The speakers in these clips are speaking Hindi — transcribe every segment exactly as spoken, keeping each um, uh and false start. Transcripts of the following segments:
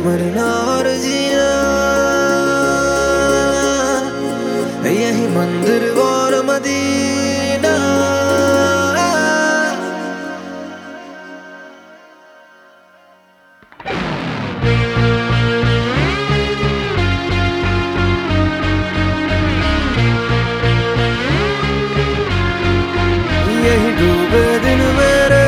मरना और जीना, यही मंदिर और मदीना। यही डूबे दिन मेरे,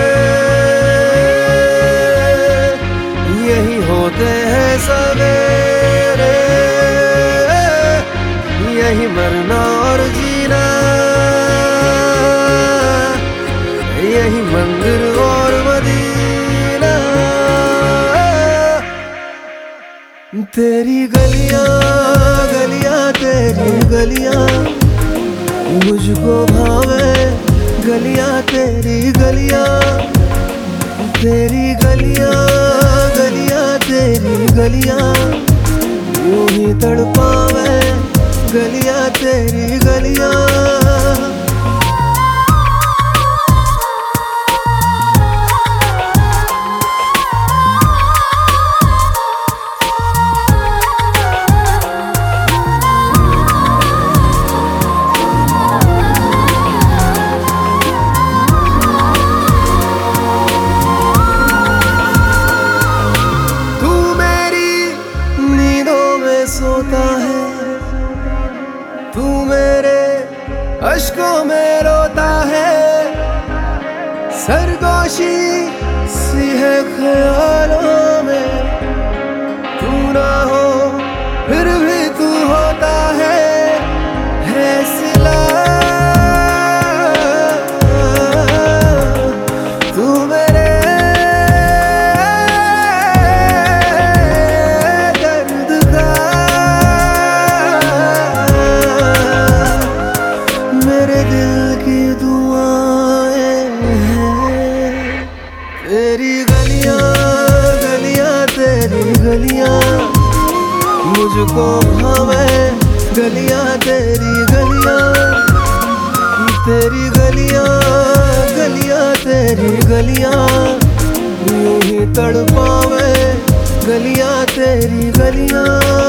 यही होते हैं सवेरे, यही मरना और जीना, यही मंदिर और मदीना। तेरी गलियां गलियां तेरी गलियां मुझको भावे, गलियां तेरी गलियां, तेरी गलियां गलियां तेरी गलियां यूं ही तड़पावे, गलियां तेरी गलियां। सोता है तू मेरे अश्कों में रोता है, सरगोशी सी है ख्यालों में, तू ना हो फिर भी तू होता है, है सिला तू मेरे तेरी गलियां गलियां तेरी गलियां मुझको भावे, गलियां तेरी गलियां, तेरी गलियां गलियां तेरी गलियां यूं ही तड़पावे, गलियां तेरी गलियां।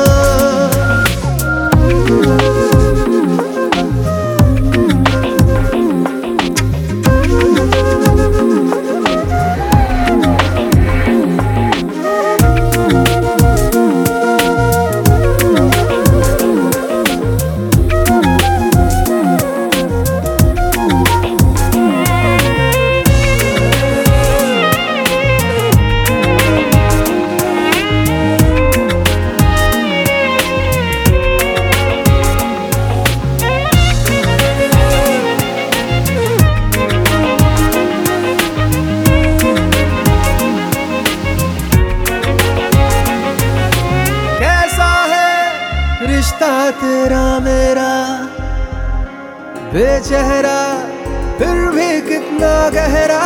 रिश्ता तेरा मेरा बेचेहरा फिर भी कितना गहरा,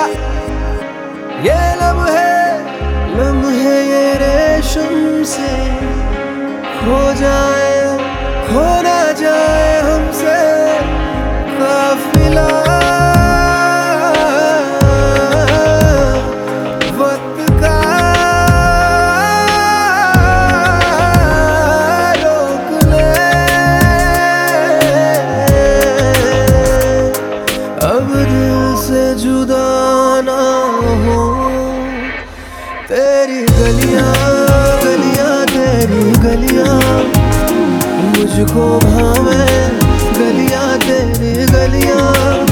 ये लम्हे लम्हे ये रेशम से खो जाए, खो ना जाए हमसे काफिला। जुदा ना हो तेरी गलियां गलियां तेरी गलियां मुझको भावे, गलियां तेरी गलियां।